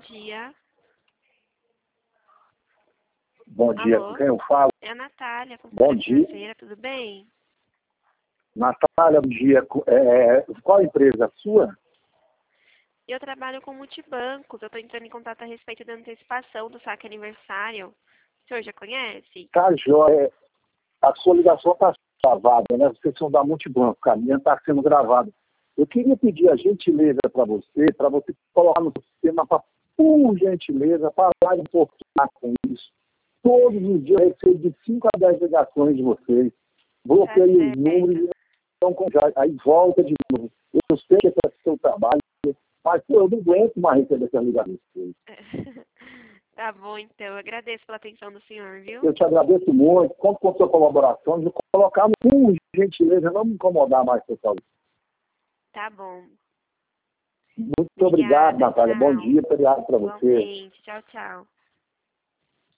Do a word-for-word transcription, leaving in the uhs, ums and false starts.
dia. Bom dia, Alô? com quem eu falo? É a Natália, Bom consultora dia. financeira, tudo bem? Natália, bom dia. É, qual a empresa sua? Eu trabalho com multibancos, eu estou entrando em contato a respeito da antecipação do saque aniversário. O senhor já conhece? Tá, joia. A sua ligação está gravada, né? Vocês são da Multibanco, a minha está sendo gravada. Eu queria pedir a gentileza para você, para você colocar no sistema, pra, por gentileza, parar um pouco com isso. Todos os dias eu recebo de cinco a dez ligações de vocês. Bloqueio Tá os certo. números e não conjunto. Aí volta de novo. Eu sei que esse é o seu trabalho, mas pô, eu não aguento mais receber essas ligações. Tá bom, então. Eu agradeço pela atenção do senhor, viu? Eu te agradeço muito. Conto com a sua colaboração de colocar, por gentileza, não me incomodar mais, pessoal. Tá bom. Muito Obrigada, obrigado, Natália. Bom tchau. dia, obrigado para você. Igualmente. Tchau, tchau.